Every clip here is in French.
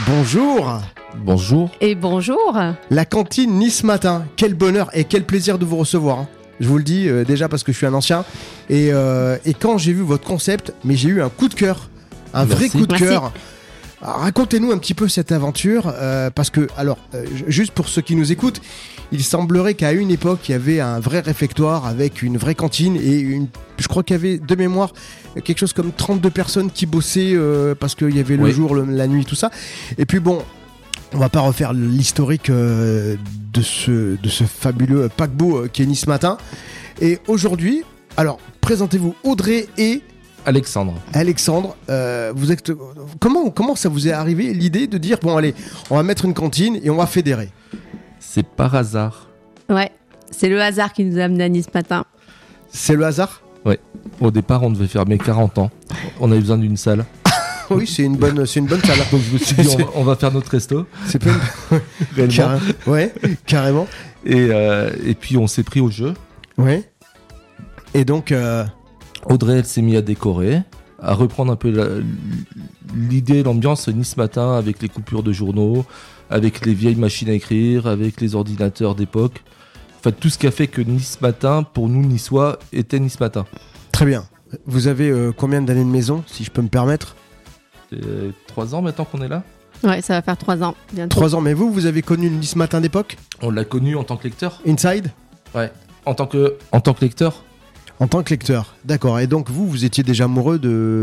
Bonjour. Bonjour. Et bonjour. La cantine Nice Matin. Quel bonheur et quel plaisir de vous recevoir. Hein. Je vous le dis déjà parce que je suis un ancien. Et quand j'ai vu votre concept, mais j'ai eu un coup de cœur. Un vrai coup de cœur. Alors, racontez-nous un petit peu cette aventure. Parce que, alors, juste pour ceux qui nous écoutent, il semblerait qu'à une époque, il y avait un vrai réfectoire avec une vraie cantine et je crois qu'il y avait de mémoire quelque chose comme 32 personnes qui bossaient parce qu'il y avait le jour, la nuit, tout ça. Et puis bon, on va pas refaire l'historique de ce fabuleux paquebot qui est Nice Matin. Et aujourd'hui, alors présentez-vous Audrey et Alexandre. Vous êtes comment ça vous est arrivé l'idée de dire bon allez, on va mettre une cantine et on va fédérer? C'est par hasard. Ouais, c'est le hasard qui nous a amené à Nice Matin. C'est le hasard? Ouais. Au départ, on devait fermer 40 ans. On avait besoin d'une salle. Oui, c'est une bonne salle. Donc je me suis dit, on va faire notre resto. C'est pas une... Réellement. Ouais, carrément. Et puis on s'est pris au jeu. Ouais. Et donc... Audrey, elle s'est mise à décorer, à reprendre un peu l'idée, l'ambiance Nice Matin avec les coupures de journaux, avec les vieilles machines à écrire, avec les ordinateurs d'époque. Enfin, tout ce qui a fait que Nice Matin, pour nous niçois, était Nice Matin. Très bien. Vous avez combien d'années de maison, si je peux me permettre? 3 ans maintenant qu'on est là. Ouais, ça va faire 3 ans bientôt. 3 ans, mais vous avez connu le Nice Matin d'époque? On l'a connu en tant que lecteur. Inside? Ouais. En tant que lecteur. En tant que lecteur, d'accord. Et donc vous étiez déjà amoureux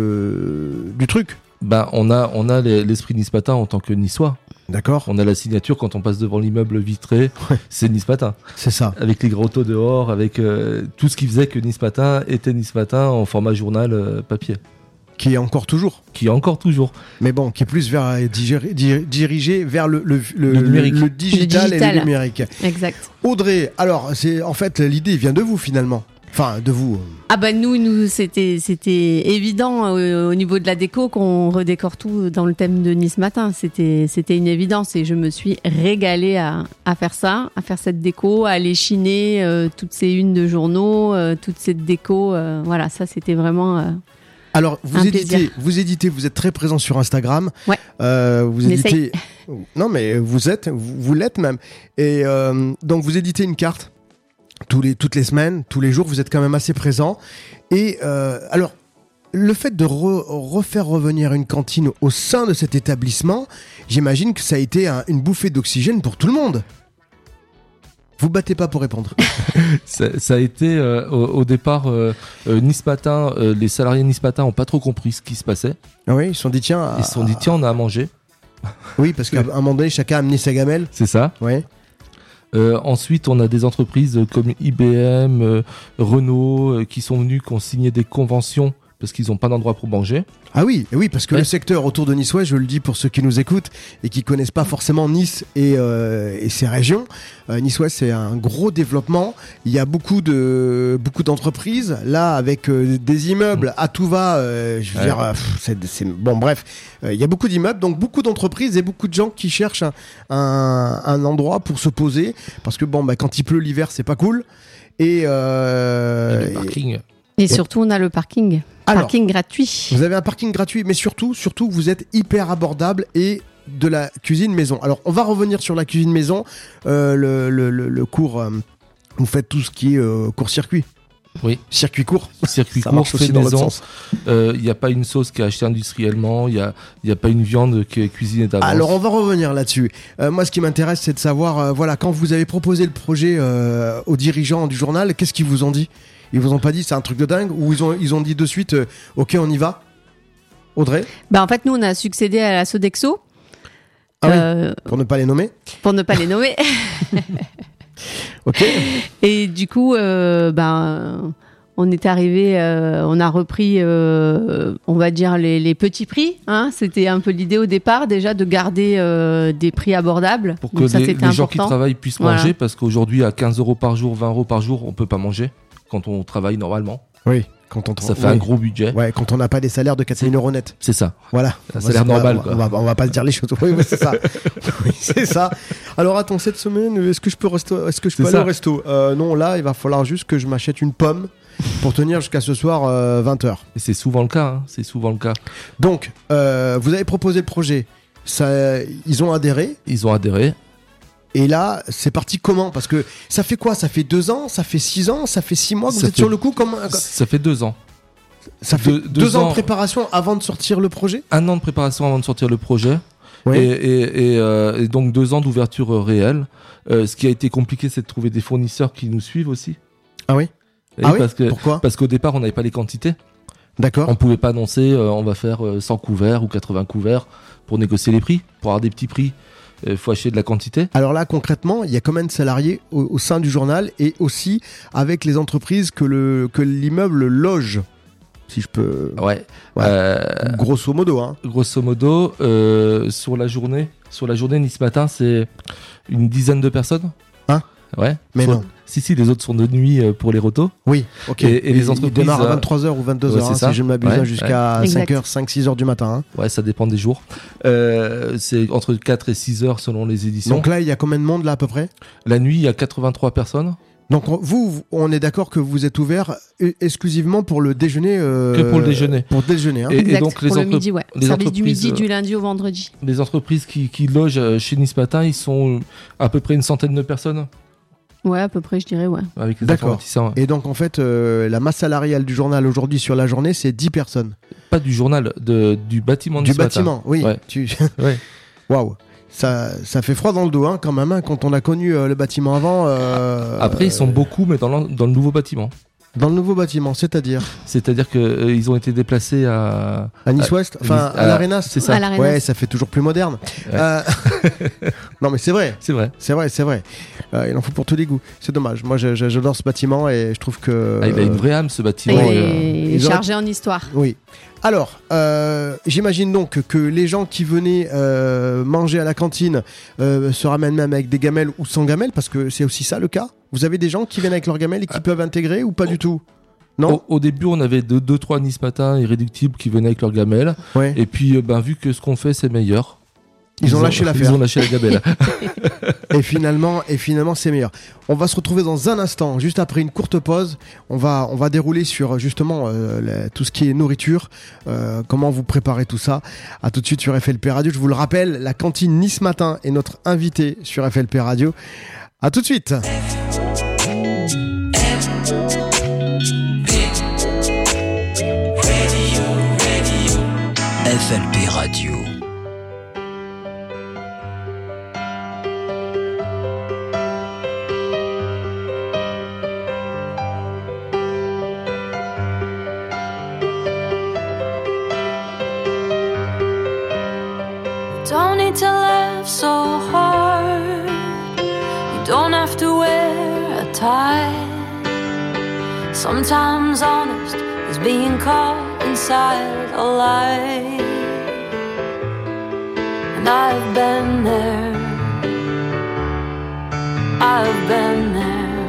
du truc? Ben, on a l'esprit Nice Matin en tant que niçois. D'accord. On a la signature quand on passe devant l'immeuble vitré, c'est Nice Matin. C'est ça. Avec les grottos dehors, avec tout ce qui faisait que Nice Matin était Nice Matin en format journal papier. Qui est encore toujours. Mais bon, qui est plus vers dirigé vers le numérique. Le digital et le numérique. Exact. Audrey, alors en fait l'idée vient de vous finalement. Enfin, de vous. Ah bah nous c'était évident au niveau de la déco qu'on redécore tout dans le thème de Nice Matin. C'était une évidence et je me suis régalée à faire ça, à faire cette déco, à aller chiner toutes ces unes de journaux, toute cette déco. Voilà, ça c'était vraiment... Alors, vous éditez, vous êtes très présent sur Instagram. Ouais. Vous éditez. Non, mais vous l'êtes même. Et donc, vous éditez une carte toutes les semaines, tous les jours. Vous êtes quand même assez présent. Et alors, le fait de refaire revenir une cantine au sein de cet établissement, j'imagine que ça a été une bouffée d'oxygène pour tout le monde. Vous battez pas pour répondre. ça a été au départ Nice Matin, les salariés Nice Matin ont pas trop compris ce qui se passait. Ah oui, ils se sont dit tiens, on a à manger. Oui, parce qu'à un moment donné, chacun a amené sa gamelle. C'est ça. Ouais. Ensuite, on a des entreprises comme IBM, Renault qui sont venus, qui ont signé des conventions parce qu'ils n'ont pas d'endroit pour manger. Ah oui, parce que le secteur autour de Nice, je le dis pour ceux qui nous écoutent et qui connaissent pas forcément Nice et ses régions. Nice, c'est un gros développement. Il y a beaucoup d'entreprises là avec des immeubles à tout va. Je veux dire, bon, bref, il y a beaucoup d'immeubles, donc beaucoup d'entreprises et beaucoup de gens qui cherchent un endroit pour se poser parce que bon, quand il pleut l'hiver, c'est pas cool. Et le parking. Et surtout, on a le parking. Alors, parking gratuit. Vous avez un parking gratuit, mais surtout, vous êtes hyper abordable et de la cuisine maison. Alors, on va revenir sur la cuisine maison. Le cours, vous faites tout ce qui est court-circuit. Oui. Circuit court. Circuit ça court, marche aussi fait dans maison. l'autre sens. Il n'y a pas une sauce qui est achetée industriellement. Il y a pas une viande qui est cuisinée d'avance. Alors, on va revenir là-dessus. Moi, ce qui m'intéresse, c'est de savoir, quand vous avez proposé le projet aux dirigeants du journal, qu'est-ce qu'ils vous ont dit? Ils vous ont pas dit c'est un truc de dingue ou ils ont dit de suite ok on y va? Audrey? En fait nous on a succédé à la Sodexo. Pour ne pas les nommer. Ok. Et du coup on est arrivé, on a repris on va dire les petits prix. Hein. C'était un peu l'idée au départ déjà de garder des prix abordables. Pour que les gens qui travaillent puissent manger parce qu'aujourd'hui à 15 € par jour, 20 € par jour, on peut pas manger. Quand on travaille normalement. Oui, ça fait un gros budget. Ouais, quand on n'a pas des salaires de 4 000 € net. C'est ça. Voilà. Un salaire normal. On va pas se dire les choses. Oui, c'est ça. Oui, c'est ça. Alors attends, cette semaine, est-ce que je peux aller au resto? Non, là, il va falloir juste que je m'achète une pomme pour tenir jusqu'à ce soir 20h. Et c'est souvent le cas. Donc, vous avez proposé le projet. ils ont adhéré. Ils ont adhéré. Et là, c'est parti comment? Parce que ça fait quoi? Ça fait 2 ans? Ça fait 6 ans? Ça fait 6 mois que vous êtes sur le coup? Ça fait 2 ans. Ça fait 2 ans de préparation avant de sortir le projet? 1 an de préparation avant de sortir le projet. Oui. Et donc 2 ans d'ouverture réelle. Ce qui a été compliqué, c'est de trouver des fournisseurs qui nous suivent aussi. Ah oui? Pourquoi? Parce qu'au départ, on n'avait pas les quantités. D'accord. On pouvait pas annoncer on va faire 100 couverts ou 80 couverts pour négocier les prix, pour avoir des petits prix. Il faut acheter de la quantité. Alors là, concrètement, il y a combien de salariés au sein du journal et aussi avec les entreprises que l'immeuble loge, si je peux... Ouais. Grosso modo. Hein. Grosso modo, sur la journée Nice Matin, c'est une dizaine de personnes. Hein? Ouais. Mais non. Si, les autres sont de nuit pour les rotos. Oui, ok. Et les entreprises... Ils démarrent à 23h ou 22h, si je ne m'abuse, jusqu'à 5h, 5-6h du matin. Hein. Ouais, ça dépend des jours. C'est entre 4 et 6h selon les éditions. Donc là, il y a combien de monde là à peu près? La nuit, il y a 83 personnes. Donc vous, on est d'accord que vous êtes ouvert exclusivement pour le déjeuner. Que pour le déjeuner. Pour le déjeuner. Hein. Exact, et donc pour le midi, ouais. Service du midi, du lundi au vendredi. Les entreprises qui logent chez Nice Matin, ils sont à peu près une centaine de personnes. Ouais, à peu près, je dirais, ouais. Avec les informaticiens. Et donc, en fait, la masse salariale du journal aujourd'hui sur la journée, c'est 10 personnes. Pas du journal, du bâtiment. Du bâtiment, oui. Ouais. Ouais. Waouh. Ça fait froid dans le dos, hein, quand même, hein, quand on a connu le bâtiment avant. Après, ils sont beaucoup, mais dans le nouveau bâtiment. Dans le nouveau bâtiment, c'est-à-dire qu'ils ont été déplacés à Nice-Ouest, enfin à l'Arenas. C'est ça. Ouais, ça fait toujours plus moderne. Ouais. Non, mais c'est vrai. C'est vrai. Il en faut pour tous les goûts. C'est dommage. Moi, j'adore ce bâtiment et je trouve que... il a une vraie âme, ce bâtiment. Il est chargé en histoire. Oui. Alors, j'imagine donc que les gens qui venaient manger à la cantine se ramènent même avec des gamelles ou sans gamelles, parce que c'est aussi ça le cas. Vous avez des gens qui viennent avec leurs gamelles et qui peuvent intégrer ou pas du tout? Non. Au début, on avait 2-3 Nice Matin irréductibles qui venaient avec leurs gamelles. Ouais. Et puis, vu que ce qu'on fait, c'est meilleur. Ils ont lâché l'affaire. Ils ont lâché la gamelle. et finalement, c'est meilleur. On va se retrouver dans un instant, juste après une courte pause. On va dérouler sur justement tout ce qui est nourriture, comment vous préparez tout ça. À tout de suite sur FLP Radio. Je vous le rappelle, la cantine Nice Matin est notre invité sur FLP Radio. À tout de suite. FLP Radio. Don't need to laugh so hard. You don't have to wear a tie. Sometimes honest is being caught inside a lie. And I've been there. I've been there.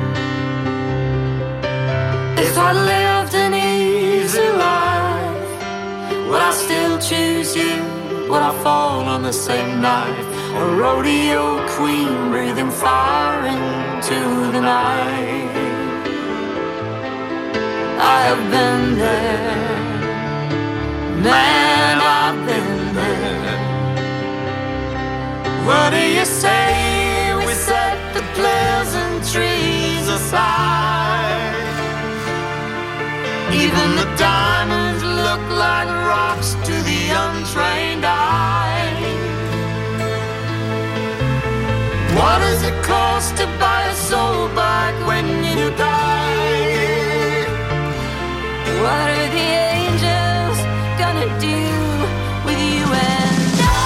If I lived an easy life, would I still choose you? Would I fall on the same knife? A rodeo queen breathing fire into the night. I have been there. Man, I've been there. What do you say we set the pleasantries aside? Even the diamonds look like rocks to the untrained eye. What does it cost to buy a soul back when you die? What are the angels gonna do with you and I?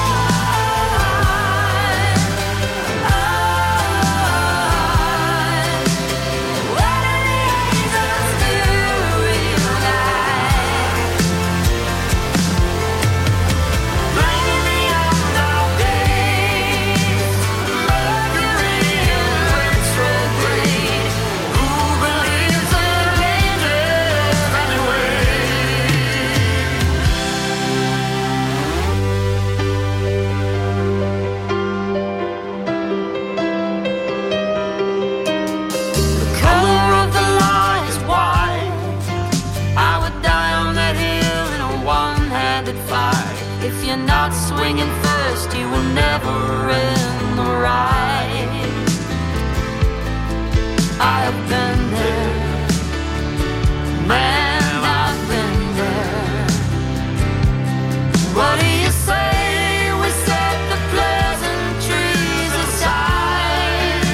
What do the angels do with you and I? Bring the end of days, Mercury in retrograde. Who believes in angels anyway? The color of the light is white. I would die on that hill in a one-handed fight. If you're not swinging first, you will never end the ride. I've been there, man, I've been there. What do you say we set the pleasantries aside?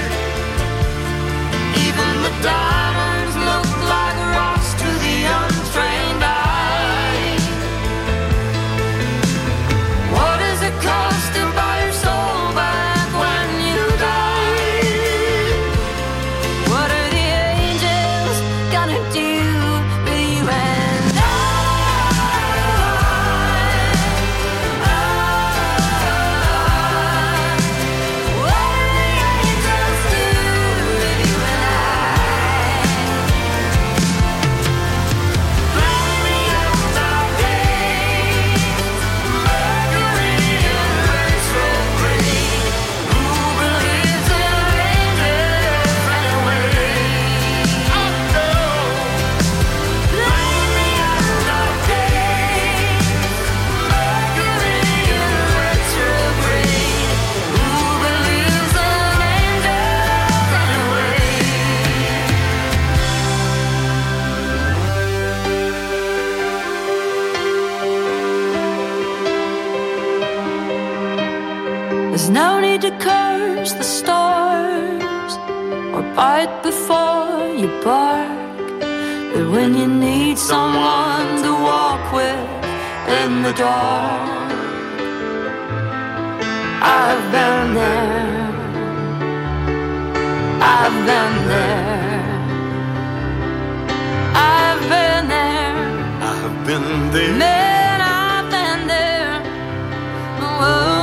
Even the diamonds look like rocks to the untrained eye. What does it cost to buy your soul back when you die? What are the angels gonna do with you and I? What are the angels do with you and I? Light me up our days, Mercury and retrograde. Who believes in angels anyway? I know. Light me up our days, Mercury and retrograde. Who believes in angels anyway? There's no need to curse the stars or bite before you bark. But when you need someone to walk with in the dark, I've been there, I've been there, I've been there, I've been there. man, I've been there. Whoa.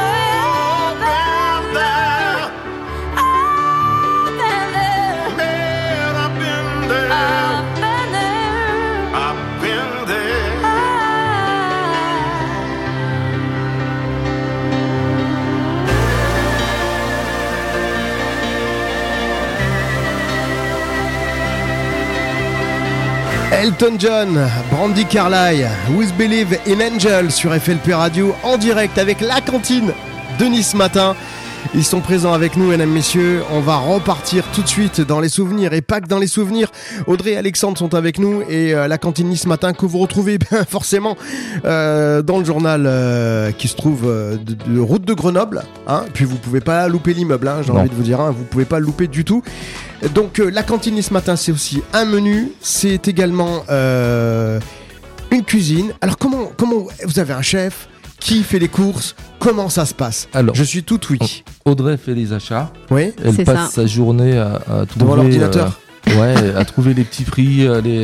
Elton John, Brandi Carlile, With Believe in Angel sur FLP Radio en direct avec la cantine de Nice Matin. Ils sont présents avec nous, mesdames, messieurs. On va repartir tout de suite dans les souvenirs et pas que dans les souvenirs. Audrey et Alexandre sont avec nous et la cantine Nice Matin que vous retrouvez forcément dans le journal qui se trouve de route de Grenoble. Hein. Puis vous pouvez pas louper l'immeuble, hein, j'ai envie de vous dire. Hein, vous pouvez pas le louper du tout. Donc la cantine Nice Matin, c'est aussi un menu. C'est également une cuisine. Alors comment vous avez un chef qui fait les courses? Comment ça se passe? Alors, je suis tout oui. Audrey fait les achats. Oui. Elle C'est passe sa journée à trouver devant l'ordinateur. Ouais, à trouver les petits prix,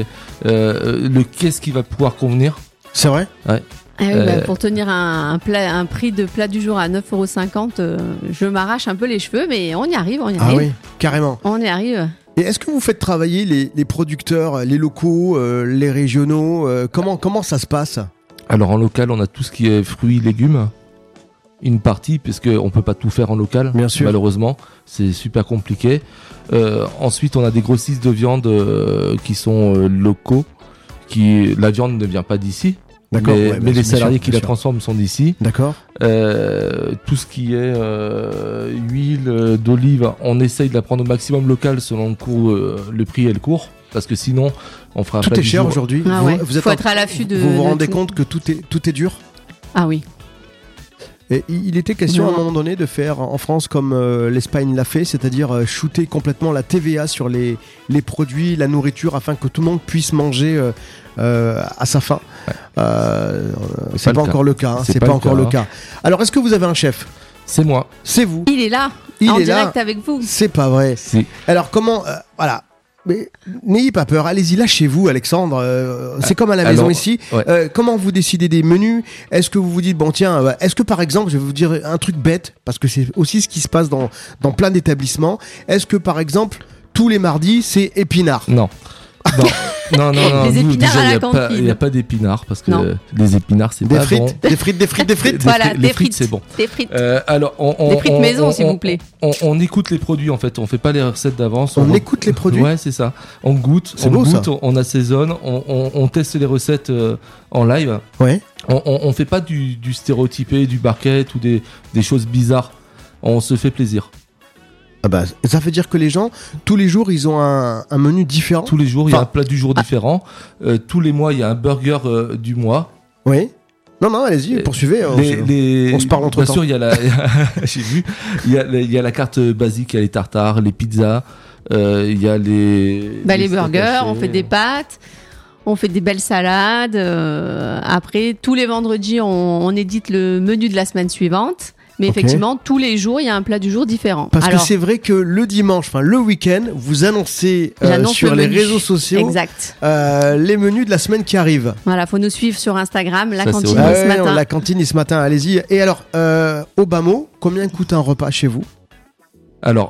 le qu'est-ce qui va pouvoir convenir. C'est vrai? Ouais. Ah oui, pour tenir un prix de plat du jour à 9,50 €, je m'arrache un peu les cheveux, mais on y arrive, Ah oui, carrément. On y arrive. Et est-ce que vous faites travailler les producteurs, les locaux, les régionaux? Comment ça se passe? Alors en local, on a tout ce qui est fruits, légumes. Une partie, puisqu'on ne peut pas tout faire en local, bien sûr. Malheureusement, c'est super compliqué. Ensuite, on a des grossistes de viande qui sont locaux. La viande ne vient pas d'ici, D'accord, mais les salariés qui la transforment sont d'ici. D'accord. Tout ce qui est huile d'olive, on essaye de la prendre au maximum local selon le prix et le cours. Parce que sinon, on fera tout pas est cher jour. aujourd'hui. Ah ouais. Vous êtes Faut être à l'affût de. Vous vous rendez tout. compte que tout est dur? Ah oui. Et il était question à un moment donné de faire en France comme l'Espagne l'a fait, c'est-à-dire shooter complètement la TVA sur les produits, la nourriture, afin que tout le monde puisse manger à sa faim. Ouais. C'est pas encore le cas. Hein, c'est pas encore le cas. Alors, est-ce que vous avez un chef? C'est moi. C'est vous. Il est là. Il en est là. direct avec vous. C'est pas vrai. Si. Alors, comment voilà. Mais n'ayez pas peur, allez-y, lâchez-vous, Alexandre. C'est comme à la maison ici. Ouais. Comment vous décidez des menus? Est-ce que vous vous dites, bon tiens, est-ce que par exemple, je vais vous dire un truc bête, parce que c'est aussi ce qui se passe dans plein d'établissements. Est-ce que par exemple, tous les mardis, c'est épinards? Non. Non. Les nous, épinards déjà, à la il cantine. n'y a pas d'épinards parce que Non. les épinards, c'est Des pas frites, bon. des frites. Voilà, les des frites, c'est bon. Des frites. Alors, Des frites maison, s'il vous plaît. On écoute les produits en fait, on fait pas les recettes d'avance. On écoute les produits. Ouais, c'est ça. On goûte, C'est beau, ça. on assaisonne, on teste les recettes en live. Ouais. On fait pas du stéréotypé, du barquette ou des choses bizarres. On se fait plaisir. Ah bah, ça veut dire que les gens, tous les jours, ils ont un menu différent. Tous les jours, il y a Enfin, un plat du jour différent. Tous les mois, il y a un burger du mois. Oui. Non, allez-y, poursuivez. On se parle entre Bien temps. sûr, il y a la. J'ai vu. Il y a la carte basique, il y a les tartares, les pizzas. Il y a les. Les burgers, steaks hachés. on fait des pâtes. On fait des belles salades. Après, tous les vendredis, on édite le menu de la semaine suivante. Mais Ok. effectivement, tous les jours, il y a un plat du jour différent. Parce Alors, que c'est vrai que le dimanche, enfin le week-end, vous annoncez j'annonce sur le les menu. réseaux sociaux Exact. les menus de la semaine qui arrive. Voilà, faut nous suivre sur Instagram, la Ça, c'est cantine vrai. ce matin. La cantine ce matin, allez-y. Et alors, au bas mot, combien coûte un repas chez vous? Alors,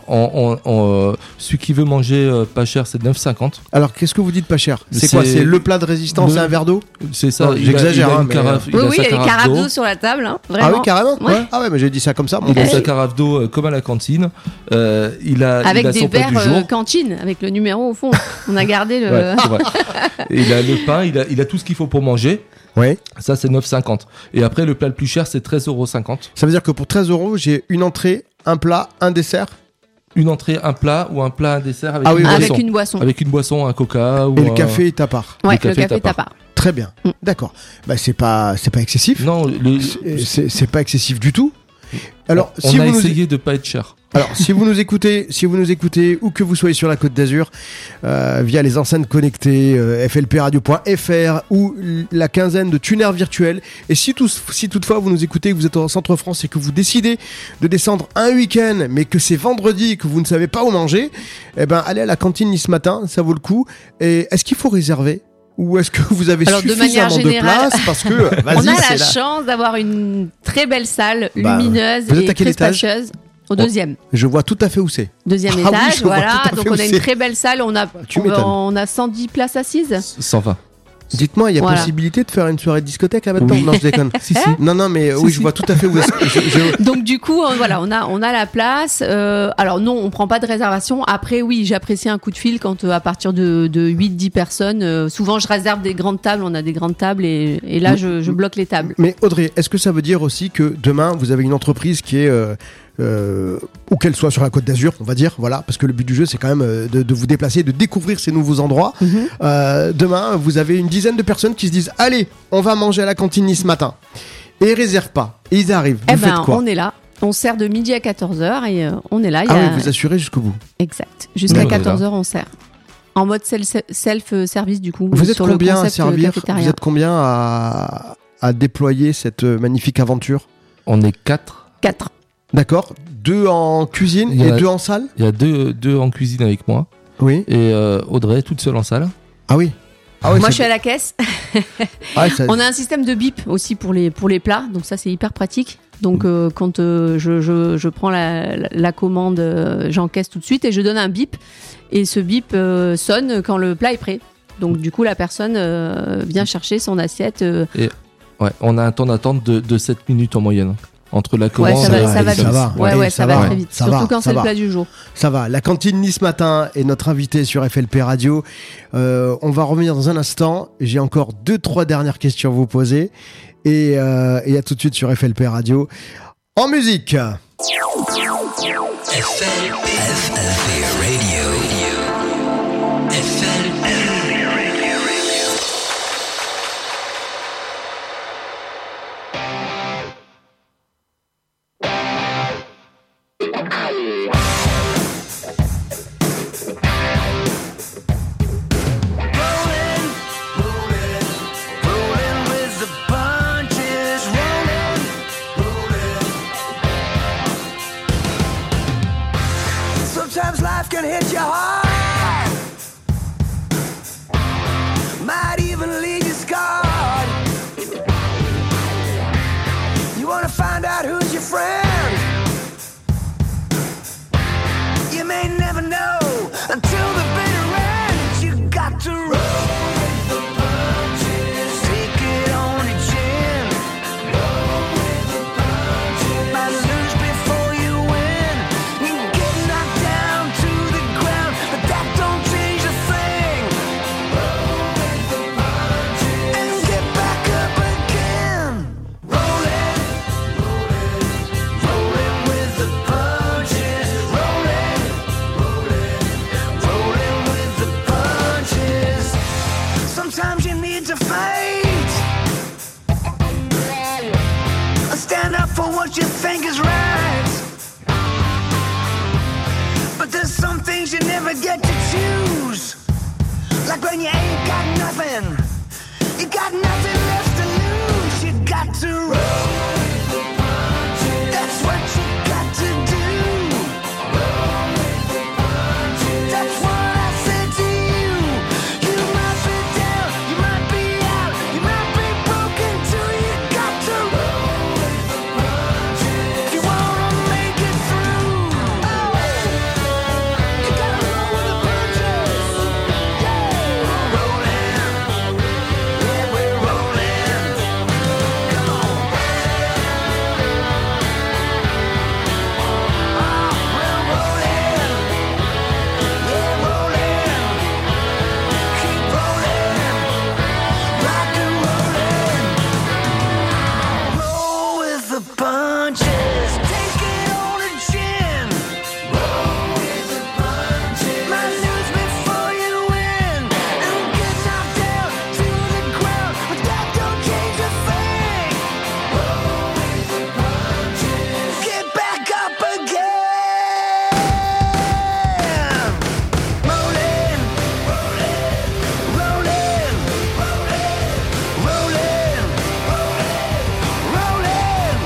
celui qui veut manger pas cher, c'est 9,50. Alors, qu'est-ce que vous dites pas cher? C'est quoi? C'est le plat de résistance et un verre d'eau? C'est ça. Non, j'exagère, Il a hein, une mais- carafe, Oui, il a oui, sa il y a des carafe carafes d'eau. d'eau sur la table, hein, Ah vraiment. oui, carrément? Ouais. Ah ouais, mais j'ai dit ça comme ça. Il a Ouais. sa carafe d'eau comme à la cantine. Il a Avec des son plat verres du jour. cantine, avec le numéro au fond. On a gardé le. Ouais, c'est vrai. Et il a le pain, il a tout ce qu'il faut pour manger. Ouais. Ça, c'est 9,50. Et après, le plat le plus cher, c'est 13,50 €. Ça veut dire que pour 13 €, j'ai une entrée, un plat, un dessert. Une entrée, un plat ou un plat, un dessert avec Ah oui, une oui. boisson. Avec une boisson. Avec une boisson, un coca ou Et le un- café est à part. Ouais, le le café café est à est à part. Très bien. Mm. D'accord. Bah, c'est pas excessif. Non, C'est pas excessif du tout. Alors, on si a vous nous... essayé de pas être cher. Alors, si vous nous écoutez, ou que vous soyez sur la Côte d'Azur, via les enceintes connectées, flpradio.fr ou la quinzaine de tuners virtuels, et si toutefois vous nous écoutez, que vous êtes en Centre-France et que vous décidez de descendre un week-end, mais que c'est vendredi et que vous ne savez pas où manger, eh ben, allez à la cantine ce matin, ça vaut le coup. Et est-ce qu'il faut réserver? Ou est-ce que vous avez Alors, de manière suffisamment de générale, place? Parce que, On vas-y, a c'est la là. chance d'avoir une très belle salle, Bah, lumineuse vous êtes à et quel très étage spacieuse. Au deuxième. Je vois tout à fait où c'est. Deuxième Ah oui, étage, je vois voilà. tout à fait Donc où on a une c'est. très belle salle. Tu m'étonnes. On a 110 places assises. 120. Dites-moi, il y a Voilà. possibilité de faire une soirée de discothèque là maintenant? Oui. Non, je déconne. Si, si. Non, mais oui, je vois tout à fait où est-ce que Donc du coup, voilà, on a la place. Alors non, on prend pas de réservation. Après, oui, j'apprécie un coup de fil quand à partir de 8-10 personnes. Souvent, je réserve des grandes tables. On a des grandes tables et là, je bloque les tables. Mais Audrey, est-ce que ça veut dire aussi que demain, vous avez une entreprise qui est... ou qu'elle soit sur la Côte d'Azur, on va dire, voilà, parce que le but du jeu, c'est quand même de vous déplacer, de découvrir ces nouveaux endroits. Demain, vous avez une dizaine de personnes qui se disent, allez, on va manger à la cantine ce matin. Et ils réservent pas. Et ils arrivent. Vous Eh faites ben, quoi? on est là. On sert de midi à 14h et on est là. Il y Ah a- oui, vous assurez jusqu'au bout. Exact. Jusqu'à Nous, on est là. 14h, on sert. En mode self-service, du coup. Vous êtes sur le combien à concept servir? cafétéria. Vous êtes combien à déployer cette magnifique aventure? On est 4. 4. D'accord. 2 en cuisine Il y et a- 2 en salle? Il y a deux en cuisine avec moi. Oui. Et Audrey, toute seule en salle. Ah oui. Ah oui, Moi, c'est- je suis à la caisse. Ah, ça- On a un système de bip aussi pour les plats, donc ça c'est hyper pratique. Donc quand je prends la commande, j'encaisse tout de suite et je donne un bip. Et ce bip sonne quand le plat est prêt. Donc du coup la personne vient chercher son assiette. Ouais, on a un temps d'attente de 7 minutes en moyenne. Entre la Ouais, commande ça va, et ça le va service. vite. va. Ouais, Ouais, ouais, ça ça va, va très vite. ça Surtout va, quand ça c'est le va. plat du jour. Ça va, la cantine Nice Matin est notre invité sur FLP Radio. On va revenir dans un instant. J'ai encore 2-3 dernières questions à vous poser. Et à tout de suite sur FLP Radio. En musique. FLP Radio. Rolling with the punches, rolling. Sometimes life can hit you hard, might even leave you scarred. You wanna find out who's your friend? You may never know until the bitter end. You got to what you think is right. But there's some things you never get to choose. Like when you ain't got nothing, you got nothing left to lose. You got to roll with the punches. That's what you got to do. Roll with the punches. That's what I said to you. You might be down, you might be out, you might be broken too. You got to roll with the punches. If you wanna make it through, oh, you gotta roll with the punches. Yeah, we're rolling. Yeah, we're rolling. Come on. We're rolling. Yeah, rolling. Keep rolling. Rock and rollin'. Roll with the punches. Take it on the chin. Roll with the punches. Might lose before you win. And get knocked down to the ground, but that don't change a thing. Roll with the punches. Get back up again. Rollin', rollin', rollin', rollin', rollin', rollin',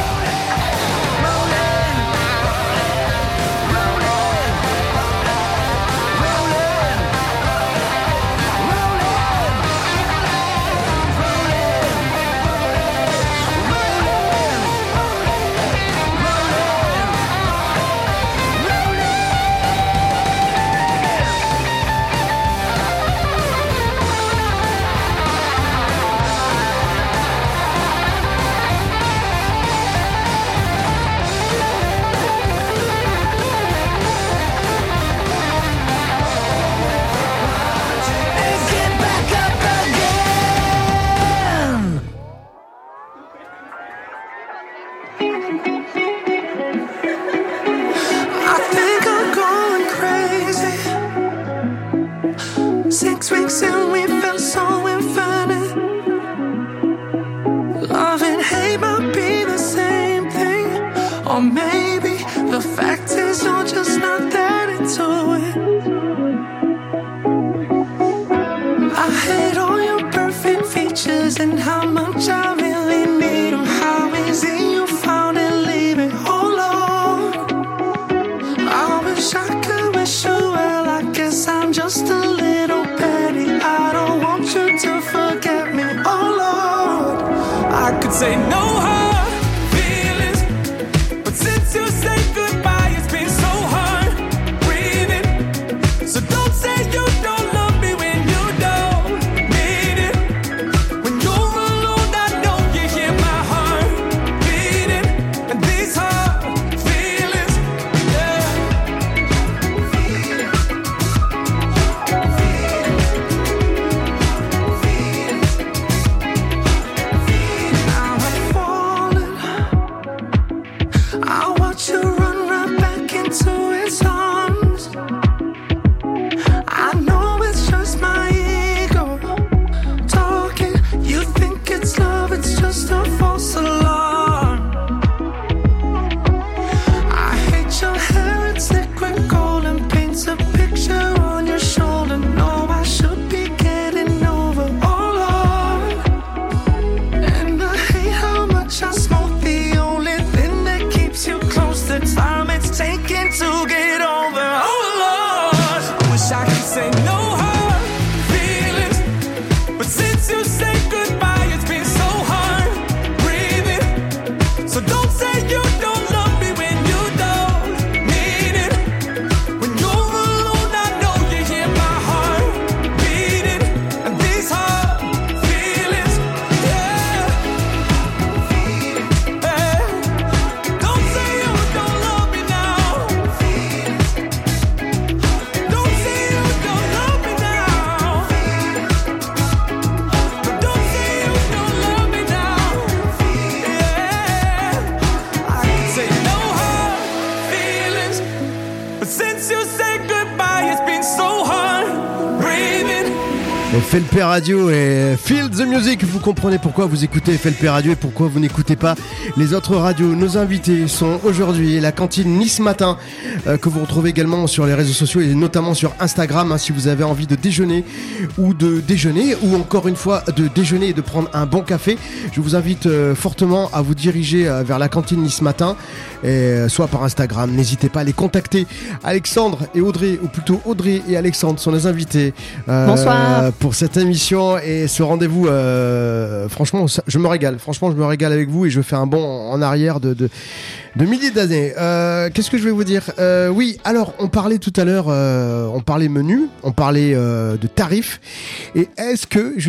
and get back up again. I think I'm going crazy. 6 weeks and we felt so infinite. Love and hate might be the same thing. Or maybe the fact is you're just not that into it. I hate all your perfect features and how much I really need them. How easy you found it, leave it all on. I wish I could wish you well. I guess I'm just a little petty. I don't want you to forget me, oh Lord. I could say no hard feelings, but since you say goodbye, it's been so hard breathing. So don't say you don't love me when you don't mean it. When you're alone, I know you hear my heart beating. And these hard feelings, yeah. Now I'm falling. I watch you run right back into his arms. I know it's just my ego talking. You think it's love, it's just a false alarm. I hate your hair, it's liquid gold and paints a picture on your shoulder. No, I should be getting over, oh Lord. And I hate how much I smoke. The only thing that keeps you close, the time it's taking to get over, oh Lord. Wish I could say no hard feelings, but since you say goodbye, it's been so hard breathing. So don't say you don't love me when you don't mean it. When you're alone, I know you hear my heart beating. And these hard feelings, yeah. Don't say you don't love me now. Don't say you don't love me now. Don't say you don't love me now. Yeah. I can say no hard feelings, but since you say goodbye, it's been so hard breathing. FLP Radio et Feel the Music. Vous comprenez pourquoi vous écoutez FLP Radio et pourquoi vous n'écoutez pas les autres radios. Nos invités sont aujourd'hui la cantine Nice Matin, que vous retrouvez également sur les réseaux sociaux et notamment sur Instagram, si vous avez envie de déjeuner ou encore une fois de déjeuner et de prendre un bon café. Je vous invite fortement à vous diriger vers la cantine Nice Matin, et soit par Instagram. N'hésitez pas à les contacter. Alexandre et Audrey, ou plutôt Audrey et Alexandre sont nos invités. Bonsoir. Pour cette émission et ce rendez-vous. Franchement, je me régale. Franchement, je me régale avec vous et je fais un bond en arrière de milliers d'années. Qu'est-ce que je vais vous dire ? Oui, alors, on parlait tout à l'heure, on parlait menu, on parlait de tarifs. Et est-ce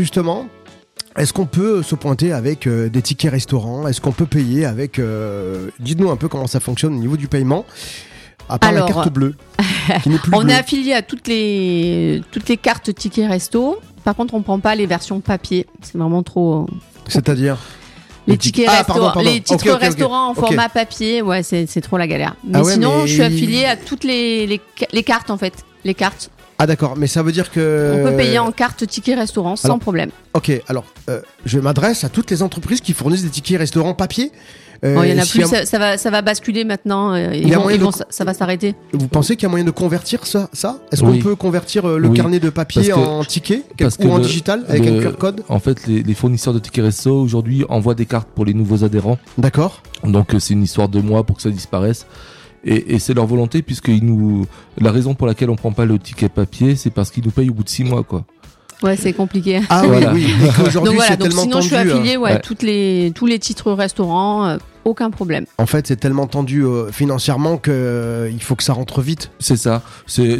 qu'on peut se pointer avec des tickets restaurants ? Est-ce qu'on peut payer avec... dites-nous un peu comment ça fonctionne au niveau du paiement. À part la carte bleue, qui n'est plus on bleue. est affilié à toutes les cartes tickets resto. Par contre, on prend pas les versions papier. C'est vraiment trop... C'est-à-dire les tickets les titres restaurants en format papier, ouais, c'est trop la galère. Mais sinon, je suis affilié à toutes les cartes en fait. Les cartes. Ah d'accord, mais ça veut dire que... On peut payer en carte ticket restaurant sans problème. Ok, alors je m'adresse à toutes les entreprises qui fournissent des tickets restaurants papier. Il y en a plus, ça va basculer maintenant. Ça va s'arrêter. Vous pensez qu'il y a moyen de convertir ça Est-ce qu'on peut convertir le carnet de papier en ticket ou en digital avec un QR code ? En fait, les fournisseurs de tickets resto aujourd'hui envoient des cartes pour les nouveaux adhérents. D'accord. Donc c'est une histoire de mois pour que ça disparaisse. Et c'est leur volonté, puisque la raison pour laquelle on prend pas le ticket papier, c'est parce qu'ils nous payent au bout de 6 mois, quoi. Ouais, c'est compliqué. Ah voilà. oui. Aujourd'hui, c'est tellement sinon, tendu. Je suis affilié, tous les titres restaurants, aucun problème. En fait, c'est tellement tendu financièrement que il faut que ça rentre vite. C'est ça. C'est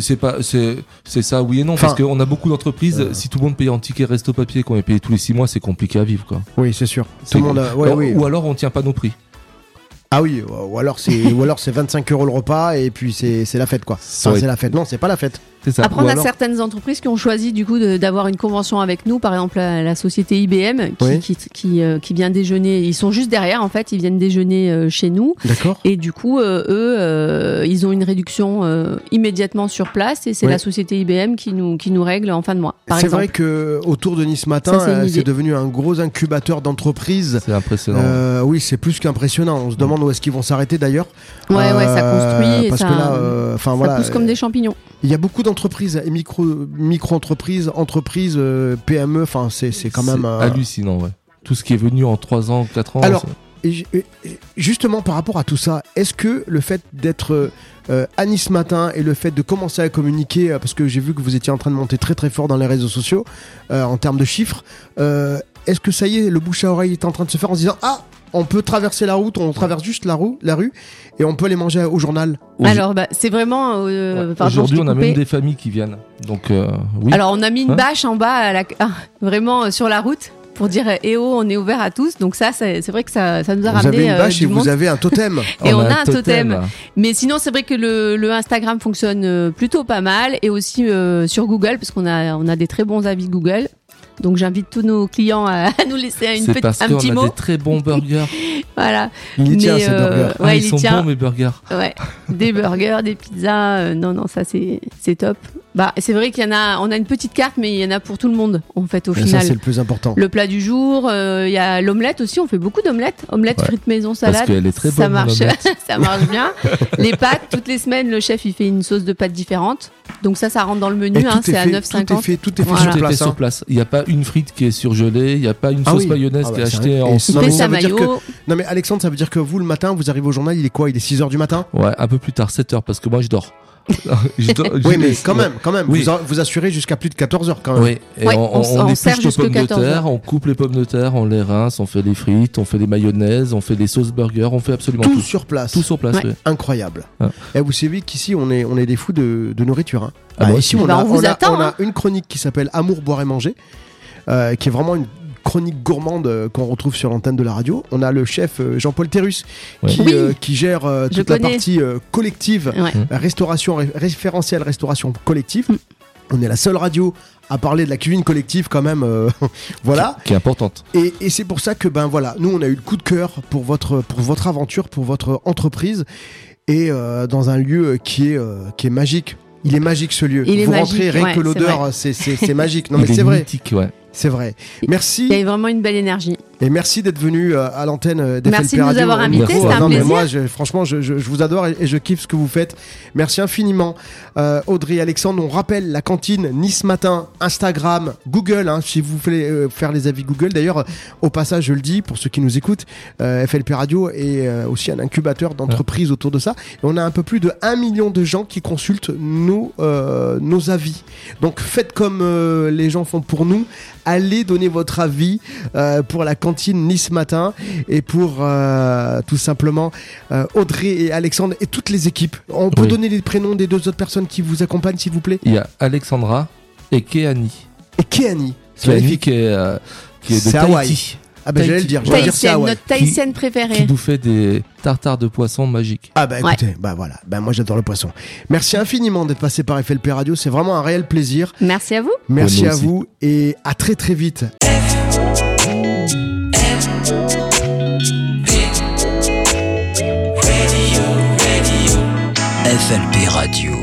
ça, oui et non, parce qu'on a beaucoup d'entreprises. Si tout le monde paye en ticket resto papier, qu'on est payé tous les 6 mois, c'est compliqué à vivre, quoi. Oui, c'est sûr. Tout le monde a... Ou alors, on tient pas nos prix. Ah oui, ou alors c'est 25 € le repas et puis c'est la fête, quoi. Enfin, c'est la fête. Non, c'est pas la fête. C'est ça. Après, on a certaines entreprises qui ont choisi du coup d'avoir une convention avec nous, par exemple la société IBM qui vient déjeuner. Ils sont juste derrière, en fait, ils viennent déjeuner chez nous. D'accord. Et du coup, eux, ils ont une réduction immédiatement sur place, et c'est la société IBM qui nous règle en fin de mois. C'est vrai que autour de Nice Matin, c'est devenu un gros incubateur d'entreprises. C'est impressionnant. Oui, c'est plus qu'impressionnant. On se demande où est-ce qu'ils vont s'arrêter d'ailleurs. Ouais, ça construit parce et que là, ça pousse comme des champignons. Il y a beaucoup d'entreprises, micro-entreprises, entreprises, PME, enfin c'est quand même... hallucinant, ouais. Tout ce qui est venu en 3 ans, 4 ans... Alors, justement par rapport à tout ça, est-ce que le fait d'être à Nice Matin et le fait de commencer à communiquer, parce que j'ai vu que vous étiez en train de monter très très fort dans les réseaux sociaux, en termes de chiffres, est-ce que ça y est, le bouche à oreille est en train de se faire en se disant « Ah, on peut traverser la route, on traverse juste la rue et on peut les manger au journal. » Alors, c'est vraiment... Aujourd'hui, on a même des familles qui viennent. Donc, oui. Alors, on a mis une bâche en bas, vraiment sur la route, pour dire « Eh oh, on est ouvert à tous ». Donc ça, c'est vrai que ça nous a ramené Vous avez une bâche et vous avez un totem. Et on a un totem. Mais sinon, c'est vrai que le Instagram fonctionne plutôt pas mal. Et aussi sur Google, parce qu'on a des très bons avis Google. Donc j'invite tous nos clients à nous laisser un petit mot. C'est parce qu'on a des très bons burgers. Voilà. Il y tient ces burgers. Ils sont bons mes burgers. Ouais. Des burgers, des pizzas. Non, ça c'est top. Bah c'est vrai qu'il y en a. On a une petite carte, mais il y en a pour tout le monde en fait au final. Ça c'est le plus important. Le plat du jour. Il y a l'omelette aussi. On fait beaucoup d'omelettes. Omelette, frites maison, salade. Parce qu'elle est très bonne. Ça marche. Ça marche bien. Les pâtes, toutes les semaines, le chef il fait une sauce de pâtes différente. Donc ça rentre dans le menu. C'est à 9,50. Tout est fait sur place. Il n'y a pas une frite qui est surgelée. Il n'y a pas une sauce mayonnaise qui est achetée en sous. Non mais Alexandre, ça veut dire que vous le matin, vous arrivez au journal, il est quoi ? Il est 6h du matin ? Ouais, un peu plus tard, 7h, parce que moi je dors. Oui, mais quand même. Oui. Vous assurez jusqu'à plus de 14h quand même. Oui, et on épluche les pommes de terre, on coupe les pommes de terre, on les rince, on fait les frites, on fait les mayonnaises, on fait les sauces burgers, on fait absolument tout. Tout sur place. Tout sur place, oui. Incroyable. Et vous savez qu'ici, on est des fous de nourriture. Hein. Ici, on a une chronique qui s'appelle Amour, boire et manger, qui est vraiment une chronique gourmande qu'on retrouve sur l'antenne de la radio. On a le chef Jean-Paul Terrus qui gère toute la partie collective, restauration, référentiel restauration collective. On est la seule radio à parler de la cuisine collective quand même, voilà. Qui est importante. Et c'est pour ça que nous on a eu le coup de cœur pour votre aventure, pour votre entreprise, et dans un lieu qui est magique. Il est magique ce lieu. Il est Vous magique, rentrez, rien ouais, que c'est l'odeur, c'est magique. Non mais Il est c'est vrai. mythique, ouais. C'est vrai. Merci. Il y a vraiment une belle énergie. Et merci d'être venu à l'antenne d'FLP Merci de nous Radio. avoir invités, Merci. c'était un Non, mais plaisir. moi, franchement, je vous adore et je kiffe ce que vous faites. Merci infiniment. Audrey, Alexandre, on rappelle la cantine Nice Matin, Instagram, Google, hein, si vous voulez faire les avis Google. D'ailleurs, au passage, je le dis, pour ceux qui nous écoutent, FLP Radio est aussi un incubateur d'entreprises autour de ça. Et on a un peu plus de 1 million de gens qui consultent nos avis. Donc, faites comme les gens font pour nous. Allez donner votre avis pour la cantine Nice Matin et pour tout simplement Audrey et Alexandre et toutes les équipes. On peut donner les prénoms des 2 autres personnes qui vous accompagnent, s'il vous plaît. Il y a Alexandra et Kéani. Et Kéani. C'est Kéani magnifique. qui est de C'est Hawaï. Tahiti. Ah ben j'allais le dire. J'allais dire c'est Tahitienne, Hawaï. notre Tahitienne Qui préférée. nous fait des tartares de poisson magiques. Ah bah écoutez, bah voilà. Bah moi j'adore le poisson. Merci infiniment d'être passé par FLP Radio. C'est vraiment un réel plaisir. Merci à vous. Merci nous à aussi. vous et à très très vite. FLP Radio.